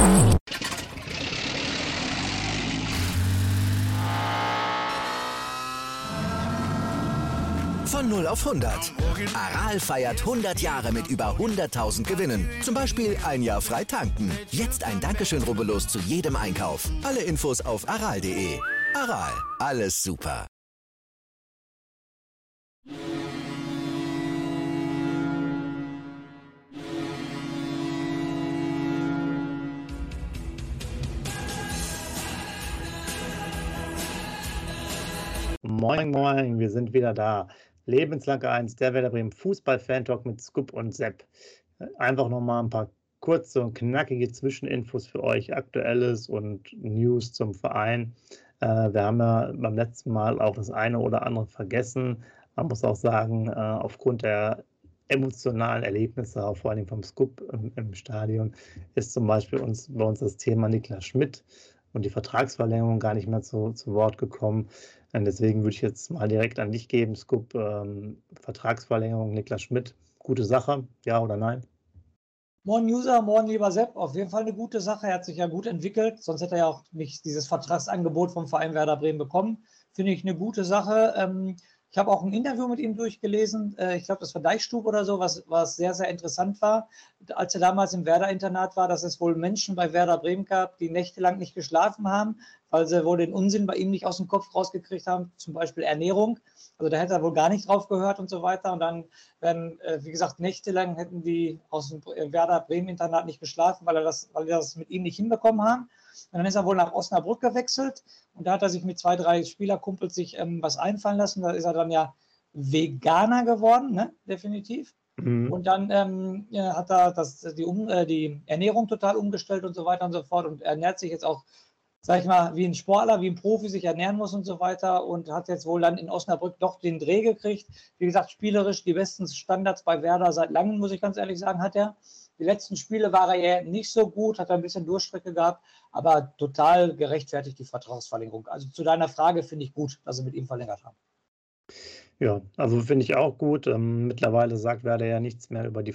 Von 0 auf 100. Aral feiert 100 Jahre mit über 100.000 Gewinnen. Zum Beispiel ein Jahr frei tanken. Jetzt ein Dankeschön, rubbellos zu jedem Einkauf. Alle Infos auf aral.de. Aral, alles super. Moin, moin, wir sind wieder da. Lebenslang 1, der Werder Bremen Fußball-Fan-Talk mit Scoop und Sepp. Einfach nochmal ein paar kurze und knackige Zwischeninfos für euch, Aktuelles und News zum Verein. Wir haben ja beim letzten Mal auch das eine oder andere vergessen. Man muss auch sagen, aufgrund der emotionalen Erlebnisse, auch vor allem vom Scoop im Stadion, ist zum Beispiel bei uns das Thema Niklas Schmidt und die Vertragsverlängerung gar nicht mehr zu Wort gekommen. Und deswegen würde ich jetzt mal direkt an dich geben, Scoop. Vertragsverlängerung Niklas Schmidt, gute Sache, ja oder nein? Moin User, moin lieber Sepp, auf jeden Fall eine gute Sache, er hat sich ja gut entwickelt, sonst hätte er ja auch nicht dieses Vertragsangebot vom Verein Werder Bremen bekommen. Finde ich eine gute Sache. Ich habe auch ein Interview mit ihm durchgelesen, ich glaube, das war Deichstube oder so, was sehr, sehr interessant war, als er damals im Werder-Internat war, dass es wohl Menschen bei Werder Bremen gab, die nächtelang nicht geschlafen haben, weil sie wohl den Unsinn bei ihm nicht aus dem Kopf rausgekriegt haben, zum Beispiel Ernährung. Also da hätte er wohl gar nicht drauf gehört und so weiter. Und dann werden, wie gesagt, nächtelang hätten die aus dem Werder Bremen-Internat nicht geschlafen, weil die das mit ihm nicht hinbekommen haben. Und dann ist er wohl nach Osnabrück gewechselt und da hat er sich mit 2, 3 Spielerkumpels sich was einfallen lassen. Da ist er dann ja Veganer geworden, ne? Definitiv. Mhm. Und dann hat er die Ernährung total umgestellt und so weiter und so fort und ernährt sich jetzt auch, sag ich mal, wie ein Sportler, wie ein Profi sich ernähren muss und so weiter und hat jetzt wohl dann in Osnabrück doch den Dreh gekriegt. Wie gesagt, spielerisch die besten Standards bei Werder seit langem, muss ich ganz ehrlich sagen, hat er. Die letzten Spiele war er ja nicht so gut, hat er ein bisschen Durchstrecke gehabt, aber total gerechtfertigt die Vertragsverlängerung. Also zu deiner Frage finde ich gut, dass sie mit ihm verlängert haben. Ja, also finde ich auch gut. Mittlerweile sagt Werder ja nichts mehr über die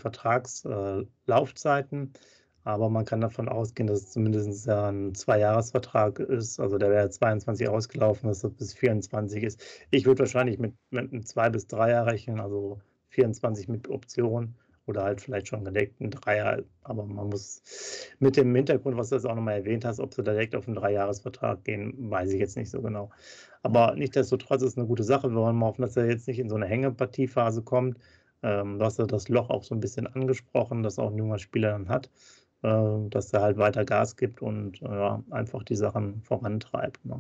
Vertragslaufzeiten. Aber man kann davon ausgehen, dass es zumindest ein 2-Jahres-Vertrag ist. Also der wäre 22 ausgelaufen, dass das bis 24 ist. Ich würde wahrscheinlich mit einem 2 bis 3 Jahr rechnen, also 24 mit Option oder halt vielleicht schon gedeckten 3 Jahre. Aber man muss mit dem Hintergrund, was du jetzt auch nochmal erwähnt hast, ob sie direkt auf einen 3-Jahres-Vertrag gehen, weiß ich jetzt nicht so genau. Aber nichtsdestotrotz ist es eine gute Sache. Wir wollen mal hoffen, dass er jetzt nicht in so eine Hängepartiephase kommt. Du hast ja das Loch auch so ein bisschen angesprochen, das auch ein junger Spieler dann hat, dass er halt weiter Gas gibt und einfach die Sachen vorantreibt. Ne?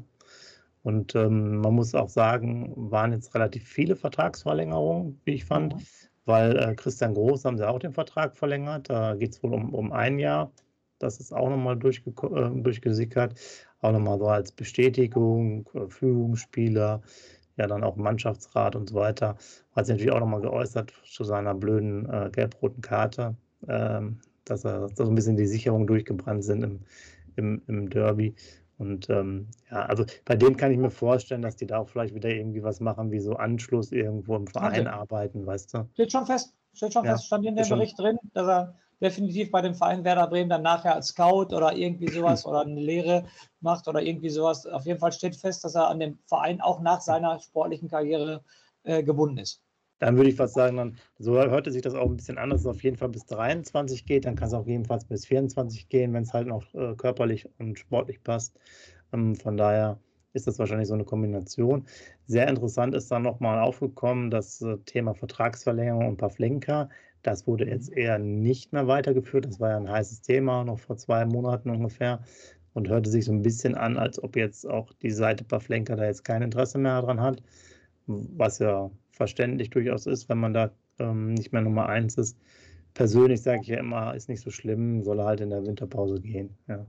Und man muss auch sagen, waren jetzt relativ viele Vertragsverlängerungen, wie ich fand, weil Christian Groß haben sie auch den Vertrag verlängert. Da geht es wohl um 1 Jahr. Das ist auch nochmal durchgesickert. Auch nochmal so als Bestätigung, Führungsspieler, ja dann auch Mannschaftsrat und so weiter. Hat sich natürlich auch nochmal geäußert zu seiner blöden gelb-roten Karte. Dass so ein bisschen die Sicherungen durchgebrannt sind im Derby. Und also bei dem kann ich mir vorstellen, dass die da auch vielleicht wieder irgendwie was machen, wie so Anschluss irgendwo im Verein arbeiten, weißt du? Steht schon fest, stand in dem Bericht drin, dass er definitiv bei dem Verein Werder Bremen dann nachher als Scout oder irgendwie sowas oder eine Lehre macht oder irgendwie sowas. Auf jeden Fall steht fest, dass er an dem Verein auch nach seiner sportlichen Karriere gebunden ist. Dann würde ich fast sagen, dann, so hörte sich das auch ein bisschen an, dass es auf jeden Fall bis 23 geht. Dann kann es auch jedenfalls bis 24 gehen, wenn es halt noch körperlich und sportlich passt. Von daher ist das wahrscheinlich so eine Kombination. Sehr interessant ist dann nochmal aufgekommen, das Thema Vertragsverlängerung und Pavlenka. Das wurde jetzt eher nicht mehr weitergeführt. Das war ja ein heißes Thema, noch vor 2 Monaten ungefähr. Und hörte sich so ein bisschen an, als ob jetzt auch die Seite Pavlenka da jetzt kein Interesse mehr daran hat. Was ja verständlich durchaus ist, wenn man da nicht mehr Nummer 1 ist. Persönlich sage ich ja immer, ist nicht so schlimm, soll er halt in der Winterpause gehen. Ja.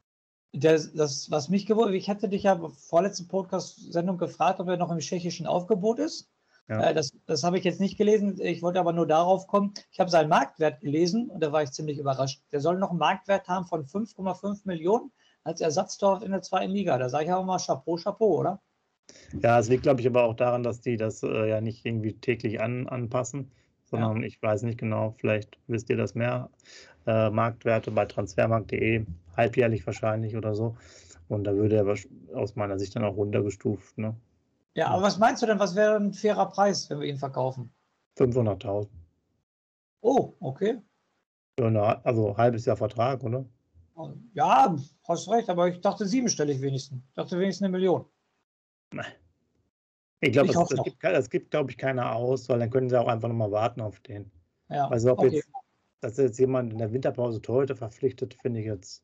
Was mich gewundert, ich hatte dich ja vorletzte Podcast-Sendung gefragt, ob er noch im tschechischen Aufgebot ist. Ja. Das habe ich jetzt nicht gelesen. Ich wollte aber nur darauf kommen. Ich habe seinen Marktwert gelesen und da war ich ziemlich überrascht. Der soll noch einen Marktwert haben von 5,5 Millionen als Ersatztorwart in der 2. Liga. Da sage ich auch mal Chapeau, Chapeau, oder? Ja, es liegt, glaube ich, aber auch daran, dass die das ja nicht irgendwie täglich anpassen, sondern ich weiß nicht genau, vielleicht wisst ihr das mehr. Marktwerte bei transfermarkt.de, halbjährlich wahrscheinlich oder so. Und da würde er aus meiner Sicht dann auch runtergestuft. Ne? Ja, aber was meinst du denn, was wäre ein fairer Preis, wenn wir ihn verkaufen? 500.000. Oh, okay. Also halbes Jahr Vertrag, oder? Ja, hast recht, aber ich dachte siebenstellig wenigstens. Ich dachte wenigstens 1 Million. Ich glaube, es gibt, glaube ich, keiner aus, weil dann können sie auch einfach nochmal warten auf den. Ja, also ob okay. jetzt, dass jetzt jemand in der Winterpause Torhüter verpflichtet, finde ich jetzt,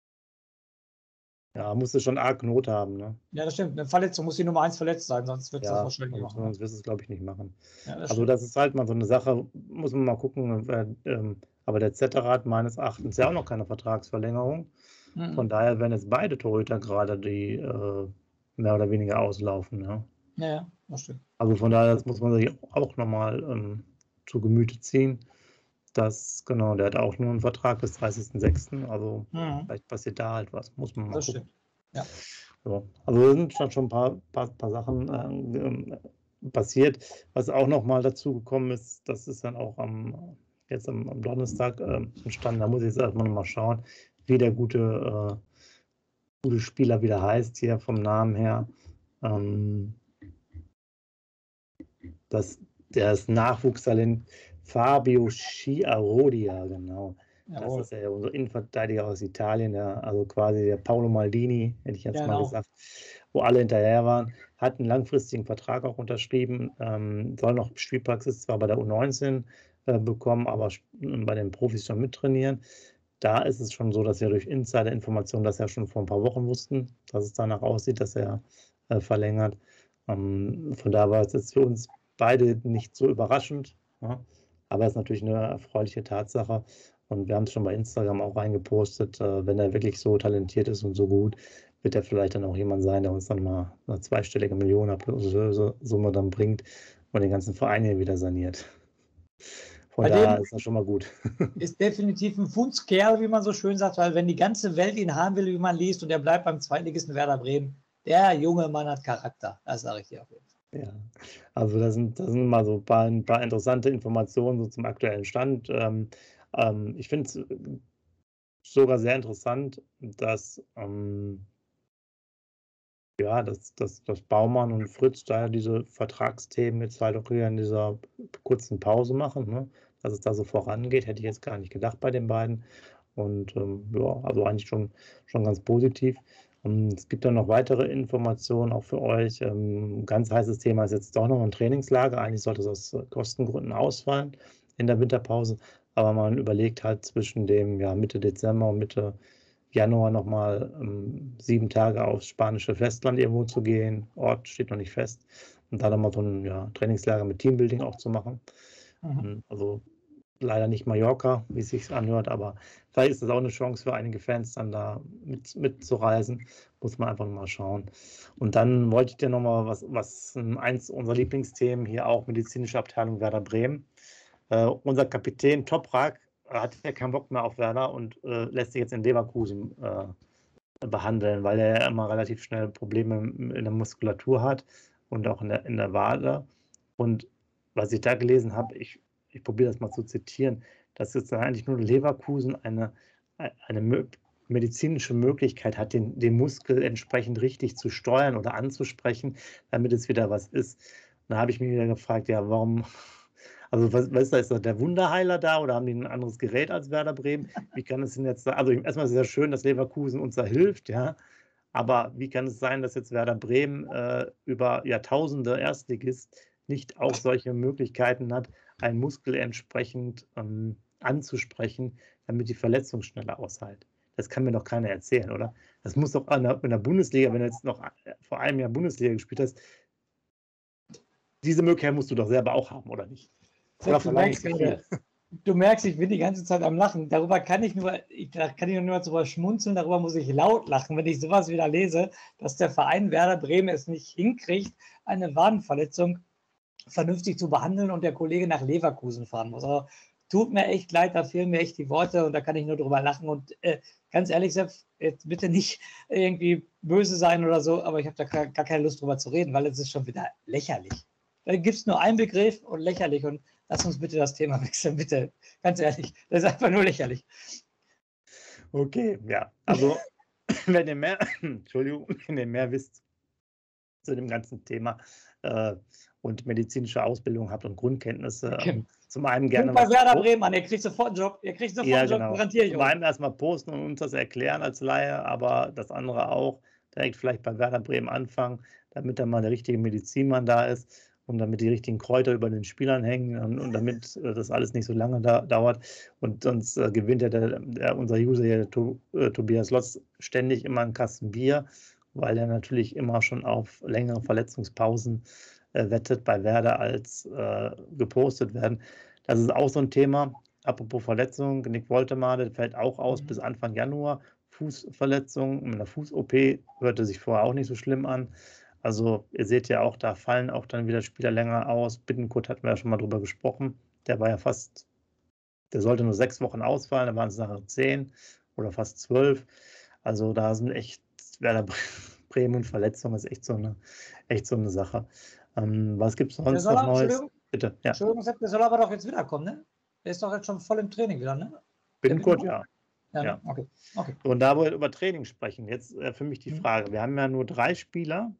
ja, musst du schon arg Not haben, ne? Ja, das stimmt. Eine Verletzung muss die Nummer 1 verletzt sein, sonst wird es das wahrscheinlich nicht machen. Sonst wirst du es, glaube ich, nicht machen. Ja, also das ist halt mal so eine Sache, muss man mal gucken. Aber der Zetterer hat meines Erachtens ja auch noch keine Vertragsverlängerung. Von daher werden jetzt beide Torhüter gerade, die mehr oder weniger auslaufen. Ja, ja, das stimmt. Also von daher, das muss man sich auch nochmal zu Gemüte ziehen. Genau, der hat auch nur einen Vertrag bis 30.06. Also vielleicht passiert da halt was. Muss man mal gucken. Stimmt. Ja. So. Also da sind schon ein paar Sachen passiert. Was auch nochmal dazu gekommen ist, das ist dann auch jetzt am Donnerstag entstanden. Da muss ich jetzt erstmal nochmal schauen, wie der gute Spieler wieder heißt, hier vom Namen her. Der ist Nachwuchstalent Fabio Schiarodia, genau. Jawohl. Das ist ja unser Innenverteidiger aus Italien, also quasi der Paolo Maldini, hätte ich jetzt mal gesagt, wo alle hinterher waren. Hat einen langfristigen Vertrag auch unterschrieben, soll noch Spielpraxis zwar bei der U19 bekommen, aber bei den Profis schon mittrainieren. Da ist es schon so, dass wir durch Insider-Informationen das ja schon vor ein paar Wochen wussten, dass es danach aussieht, dass er verlängert. Von daher war es jetzt für uns beide nicht so überraschend, ja? Aber es ist natürlich eine erfreuliche Tatsache. Und wir haben es schon bei Instagram auch reingepostet, wenn er wirklich so talentiert ist und so gut, wird er vielleicht dann auch jemand sein, der uns dann mal eine zweistellige Millionen-Summe dann bringt und den ganzen Verein hier wieder saniert. Von daher ist das schon mal gut. Ist definitiv ein Fundskerl, wie man so schön sagt, weil wenn die ganze Welt ihn haben will, wie man liest, und er bleibt beim Zweitligisten Werder Bremen, der junge Mann hat Charakter. Das sage ich dir auf jeden Fall. Ja, also das sind mal so ein paar interessante Informationen so zum aktuellen Stand. Ich finde es sogar sehr interessant, dass dass Baumann und Fritz da diese Vertragsthemen jetzt halt auch hier in dieser kurzen Pause machen, ne? Dass es da so vorangeht, hätte ich jetzt gar nicht gedacht bei den beiden. Und also eigentlich schon ganz positiv. Es gibt dann noch weitere Informationen auch für euch. Ein ganz heißes Thema ist jetzt doch noch ein Trainingslager. Eigentlich sollte es aus Kostengründen ausfallen in der Winterpause. Aber man überlegt halt zwischen dem Mitte Dezember und Mitte Januar nochmal 7 Tage aufs spanische Festland irgendwo zu gehen. Ort steht noch nicht fest. Und da nochmal so ein Trainingslager mit Teambuilding auch zu machen. Also leider nicht Mallorca, wie es sich anhört, aber vielleicht ist das auch eine Chance für einige Fans, dann da mitzureisen. Muss man einfach mal schauen. Und dann wollte ich dir nochmal was eins unserer Lieblingsthemen hier auch, medizinische Abteilung Werder Bremen. Unser Kapitän Toprak hat ja keinen Bock mehr auf Werder und lässt sich jetzt in Leverkusen behandeln, weil er ja immer relativ schnell Probleme in der Muskulatur hat und auch in der Wade. Und was ich da gelesen habe, ich probiere das mal zu zitieren, dass jetzt eigentlich nur Leverkusen eine medizinische Möglichkeit hat, den Muskel entsprechend richtig zu steuern oder anzusprechen, damit es wieder was ist. Und da habe ich mich wieder gefragt, ja, warum, also was ist da, ist da der Wunderheiler da oder haben die ein anderes Gerät als Werder Bremen? Wie kann es denn jetzt sein? Also erstmal ist es ja schön, dass Leverkusen uns da hilft, ja, aber wie kann es sein, dass jetzt Werder Bremen über Jahrtausende Erstligist nicht auch solche Möglichkeiten hat, einen Muskel entsprechend anzusprechen, damit die Verletzung schneller aushält? Das kann mir doch keiner erzählen, oder? Das muss doch in der Bundesliga, wenn du jetzt noch vor einem Jahr Bundesliga gespielt hast, diese Möglichkeit musst du doch selber auch haben, oder nicht? Oder du merkst, ich bin die ganze Zeit am Lachen. Darüber kann ich nur drüber schmunzeln, darüber muss ich laut lachen, wenn ich sowas wieder lese, dass der Verein Werder Bremen es nicht hinkriegt, eine Wadenverletzung vernünftig zu behandeln und der Kollege nach Leverkusen fahren muss. Also, tut mir echt leid, da fehlen mir echt die Worte und da kann ich nur drüber lachen. Und ganz ehrlich, Sepp, jetzt bitte nicht irgendwie böse sein oder so, aber ich habe da gar keine Lust drüber zu reden, weil es ist schon wieder lächerlich. Da gibt es nur einen Begriff und lächerlich. Und Lass uns bitte das Thema wechseln, bitte. Ganz ehrlich, das ist einfach nur lächerlich. Okay, ja. Also, wenn ihr mehr, Entschuldigung, wenn ihr mehr wisst zu dem ganzen Thema und medizinische Ausbildung habt und Grundkenntnisse, Okay. zum einen gerne Bei was Werder posten. Bremen an, ihr kriegt sofort einen Job. Ihr kriegt sofort Ja, einen Job, genau. garantiere ich Zum euch. einen erstmal posten und uns das erklären als Laie, aber das andere auch direkt vielleicht bei Werder Bremen anfangen, damit dann mal der richtige Medizinmann da ist und damit die richtigen Kräuter über den Spielern hängen und damit das alles nicht so lange dauert. Und sonst gewinnt ja unser User hier, der Tobias Lotz, ständig immer einen Kasten Bier, weil er natürlich immer schon auf längere Verletzungspausen wettet bei Werder als gepostet werden. Das ist auch so ein Thema. Apropos Verletzung, Nick Woltemade, der fällt auch aus bis Anfang Januar. Fußverletzung, mit einer Fuß-OP hörte sich vorher auch nicht so schlimm an. Also ihr seht ja auch, da fallen auch dann wieder Spieler länger aus. Bittencourt hatten wir ja schon mal drüber gesprochen. Der war ja der sollte nur 6 Wochen ausfallen, da waren es nachher 10 oder fast 12. Also da sind echt, Werder Bremen und Verletzung ist echt so eine Sache. Was gibt es sonst noch Neues? Bitte, ja. Entschuldigung, Sepp, der soll aber doch jetzt wiederkommen, ne? Der ist doch jetzt schon voll im Training wieder, ne? Bittencourt, ja. Ja. Okay. Und da wir über Training sprechen, jetzt für mich die Frage. Wir haben ja nur 3 Spieler,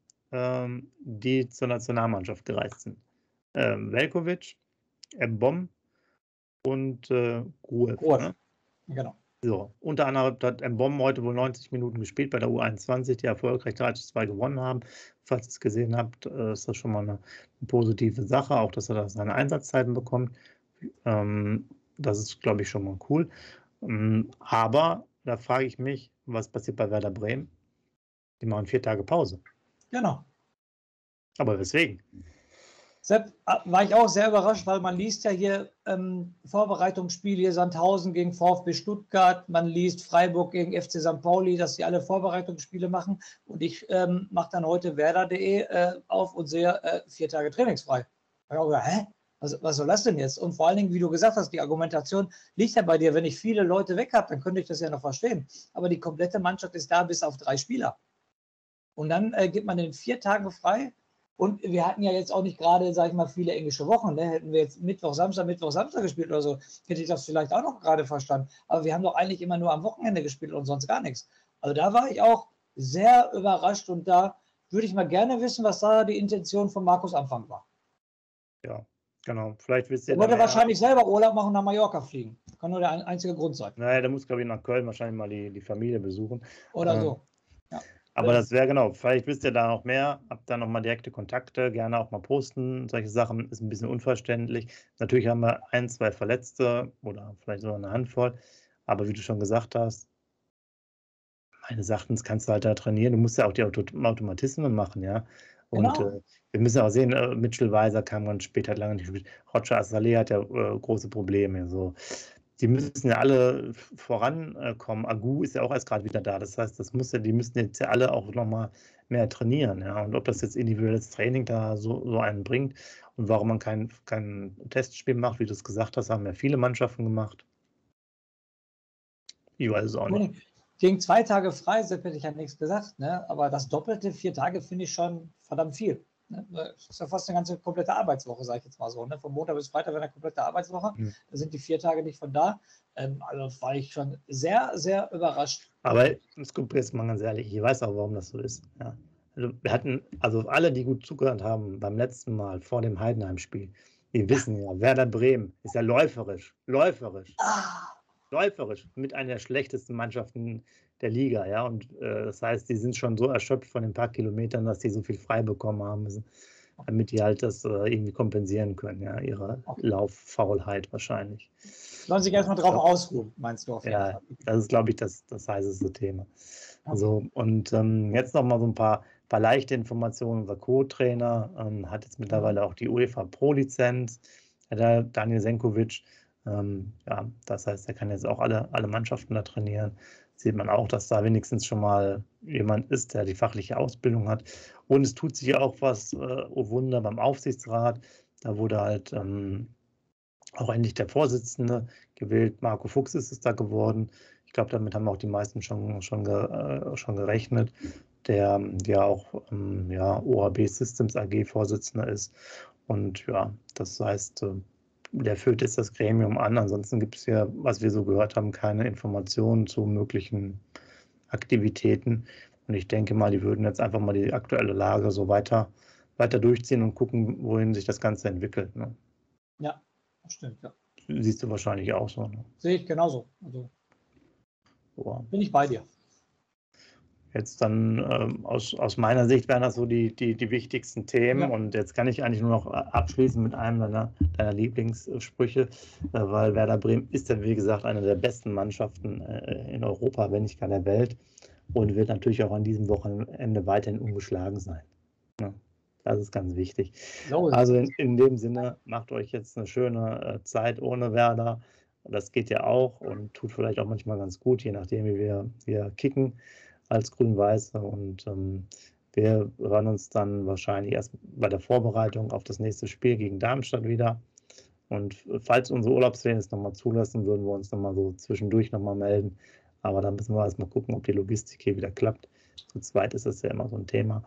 die zur Nationalmannschaft gereist sind. Veljković, Mbom und Gruev. Ne? Genau. So, unter anderem hat Mbom heute wohl 90 Minuten gespielt bei der U21, die erfolgreich 3:2 gewonnen haben. Falls ihr es gesehen habt, ist das schon mal eine positive Sache, auch dass er da seine Einsatzzeiten bekommt. Das ist, glaube ich, schon mal cool. Aber da frage ich mich, was passiert bei Werder Bremen? Die machen 4 Tage Pause. Genau. Aber weswegen? Sepp, war ich auch sehr überrascht, weil man liest ja hier Vorbereitungsspiele, hier Sandhausen gegen VfB Stuttgart, man liest Freiburg gegen FC St. Pauli, dass sie alle Vorbereitungsspiele machen. Und ich mache dann heute werder.de auf und sehe 4 Tage trainingsfrei. Da habe ich auch gedacht, hä? Was soll das denn jetzt? Und vor allen Dingen, wie du gesagt hast, die Argumentation liegt ja bei dir. Wenn ich viele Leute weg habe, dann könnte ich das ja noch verstehen. Aber die komplette Mannschaft ist da bis auf 3 Spieler. Und dann gibt man den 4 Tagen frei. Und wir hatten ja jetzt auch nicht gerade, sag ich mal, viele englische Wochen. Ne? Hätten wir jetzt Mittwoch, Samstag gespielt oder so, hätte ich das vielleicht auch noch gerade verstanden. Aber wir haben doch eigentlich immer nur am Wochenende gespielt und sonst gar nichts. Also da war ich auch sehr überrascht und da würde ich mal gerne wissen, was da die Intention von Markus Anfang war. Ja, genau. Vielleicht wisst ihr. Er wollte wahrscheinlich selber Urlaub machen und nach Mallorca fliegen. Kann nur der einzige Grund sein. Naja, der muss, glaube ich, nach Köln wahrscheinlich mal die Familie besuchen. Oder so. Ja. Aber das wäre genau, vielleicht wisst ihr da noch mehr, habt da nochmal direkte Kontakte, gerne auch mal posten. Solche Sachen ist ein bisschen unverständlich. Natürlich haben wir 1, 2 Verletzte oder vielleicht sogar eine Handvoll. Aber wie du schon gesagt hast, meines Erachtens kannst du halt da trainieren. Du musst ja auch die Automatismen machen, ja. Und Genau. wir müssen auch sehen, Mitchell Weiser kam ganz spät, hat lange nicht gespielt. Roger Assalé hat ja große Probleme. So. Die müssen ja alle vorankommen. Agu ist ja auch erst gerade wieder da. Das heißt, die müssen jetzt ja alle auch nochmal mehr trainieren. Ja? Und ob das jetzt individuelles Training da so einen bringt und warum man kein Testspiel macht, wie du es gesagt hast, haben ja viele Mannschaften gemacht. Ich weiß es auch nicht. Gegen 2 Tage frei, Sepp, hätte ich ja nichts gesagt. Ne? Aber das doppelte 4 Tage finde ich schon verdammt viel. Ne? Das ist ja fast eine ganze komplette Arbeitswoche, sage ich jetzt mal so. Ne? Von Montag bis Freitag wäre eine komplette Arbeitswoche. Da sind die 4 Tage nicht von da. Also war ich schon sehr, sehr überrasst. Aber jetzt mal ganz ehrlich, ich weiß auch, warum das so ist. Ja. Also wir hatten, alle, die gut zugehört haben beim letzten Mal vor dem Heidenheim-Spiel, die wissen ja, Werder Bremen ist ja läuferisch mit einer der schlechtesten Mannschaften der Liga, ja, und das heißt, die sind schon so erschöpft von den paar Kilometern, dass die so viel frei bekommen haben müssen, damit die halt das irgendwie kompensieren können, ja, ihre Lauffaulheit wahrscheinlich. Sollen sich erstmal drauf ausruhen, meinst du auf jeden Fall? Das ist, glaube ich, das heißeste Thema. So, und jetzt nochmal so ein paar leichte Informationen. Unser Co-Trainer hat jetzt mittlerweile auch die UEFA Pro-Lizenz, der Daniel Senkovic. Das heißt, er kann jetzt auch alle Mannschaften da trainieren. Sieht man auch, dass da wenigstens schon mal jemand ist, der die fachliche Ausbildung hat. Und es tut sich auch was, oh Wunder, beim Aufsichtsrat. Da wurde halt auch endlich der Vorsitzende gewählt. Marco Fuchs ist es da geworden. Ich glaube, damit haben auch die meisten schon gerechnet. Der ja auch OHB Systems AG Vorsitzender ist. Und ja, das heißt, der führt jetzt das Gremium an. Ansonsten gibt es ja, was wir so gehört haben, keine Informationen zu möglichen Aktivitäten. Und ich denke mal, die würden jetzt einfach mal die aktuelle Lage so weiter durchziehen und gucken, wohin sich das Ganze entwickelt. Ne? Ja, das stimmt, ja. Siehst du wahrscheinlich auch so. Ne? Sehe ich genauso. Also bin ich bei dir. Jetzt dann aus meiner Sicht wären das so die wichtigsten Themen. Ja. Und jetzt kann ich eigentlich nur noch abschließen mit einem deiner Lieblingssprüche, weil Werder Bremen ist ja, wie gesagt, eine der besten Mannschaften in Europa, wenn nicht gar der Welt, und wird natürlich auch an diesem Wochenende weiterhin ungeschlagen sein. Ja, das ist ganz wichtig. Also in dem Sinne, macht euch jetzt eine schöne Zeit ohne Werder. Das geht ja auch und tut vielleicht auch manchmal ganz gut, je nachdem, wie wir kicken als Grün-Weiße. Und wir hören uns dann wahrscheinlich erst bei der Vorbereitung auf das nächste Spiel gegen Darmstadt wieder. Und falls unsere Urlaubsferien es nochmal zulassen, würden wir uns nochmal so zwischendurch nochmal melden. Aber dann müssen wir erstmal gucken, ob die Logistik hier wieder klappt. Zu zweit ist das ja immer so ein Thema.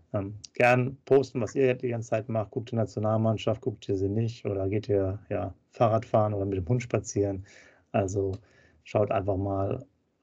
Gern posten, was ihr die ganze Zeit macht. Guckt die Nationalmannschaft, guckt ihr sie nicht oder geht ihr Fahrrad fahren oder mit dem Hund spazieren. Also schaut einfach mal,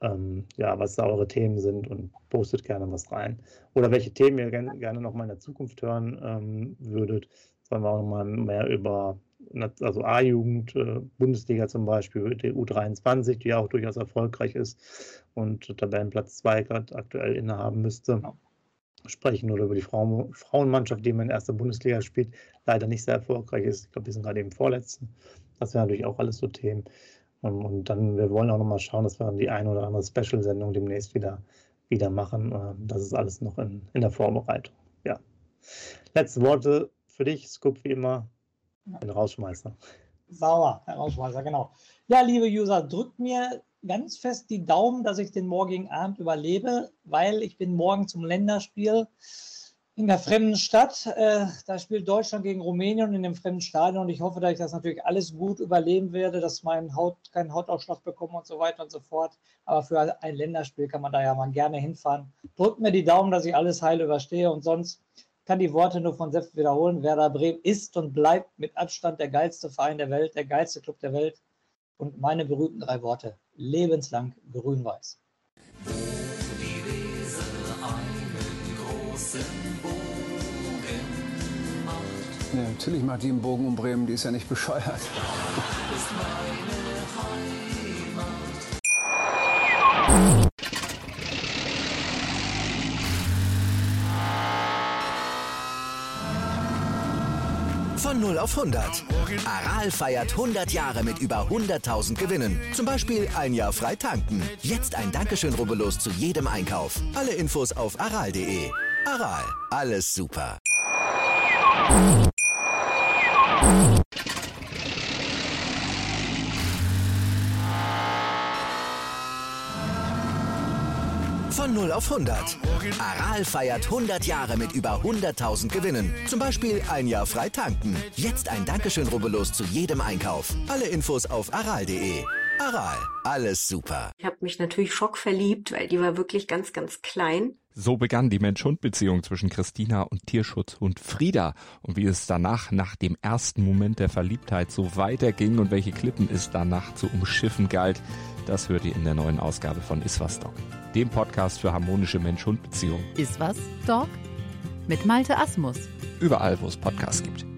was da eure Themen sind und postet gerne was rein. Oder welche Themen ihr gerne noch mal in der Zukunft hören würdet. Sollen wir auch noch mal mehr über A-Jugend, Bundesliga zum Beispiel, die U23, die ja auch durchaus erfolgreich ist und Tabellenplatz 2 gerade aktuell innehaben müsste. Ja. Sprechen oder über die Frauenmannschaft, die in der ersten Bundesliga spielt, leider nicht sehr erfolgreich ist. Ich glaube, wir sind gerade im Vorletzten. Das wären natürlich auch alles so Themen. Und dann, wir wollen auch noch mal schauen, dass wir die eine oder andere Special-Sendung demnächst wieder machen. Das ist alles noch in der Vorbereitung. Ja. Letzte Worte für dich, Scoop, wie immer, den Rausschmeißer. Sauer, Herr Rausschmeißer, genau. Ja, liebe User, drückt mir ganz fest die Daumen, dass ich den morgigen Abend überlebe, weil ich bin morgen zum Länderspiel in der fremden Stadt. Da spielt Deutschland gegen Rumänien in dem fremden Stadion und ich hoffe, dass ich das natürlich alles gut überleben werde, dass mein Haut keinen Hautausschlag bekomme und so weiter und so fort. Aber für ein Länderspiel kann man da ja mal gerne hinfahren. Drückt mir die Daumen, dass ich alles heil überstehe und sonst kann die Worte nur von Sepp wiederholen. Werder Bremen ist und bleibt mit Abstand der geilste Verein der Welt, der geilste Club der Welt. Und meine berühmten 3 Worte: lebenslang grün-weiß. Wo die Weser einen großen Bogen macht. Ja, natürlich macht die einen Bogen um Bremen, die ist ja nicht bescheuert. Das ist meine Heimat. Von 0 auf 100. Aral feiert 100 Jahre mit über 100.000 Gewinnen. Zum Beispiel ein Jahr frei tanken. Jetzt ein Dankeschön, rubbellos zu jedem Einkauf. Alle Infos auf aral.de. Aral, alles super. Von 0 auf 100. Aral feiert 100 Jahre mit über 100.000 Gewinnen. Zum Beispiel ein Jahr frei tanken. Jetzt ein Dankeschön, rubbellos zu jedem Einkauf. Alle Infos auf aral.de. Aral, alles super. Ich habe mich natürlich schockverliebt, weil die war wirklich ganz, ganz klein. So begann die Mensch-Hund-Beziehung zwischen Christina und Tierschutzhund Frieda. Und wie es danach, nach dem ersten Moment der Verliebtheit, so weiterging und welche Klippen es danach zu umschiffen galt, das hört ihr in der neuen Ausgabe von Iswas Dog, dem Podcast für harmonische Mensch-Hund-Beziehungen. Iswas Dog mit Malte Asmus. Überall, wo es Podcasts gibt.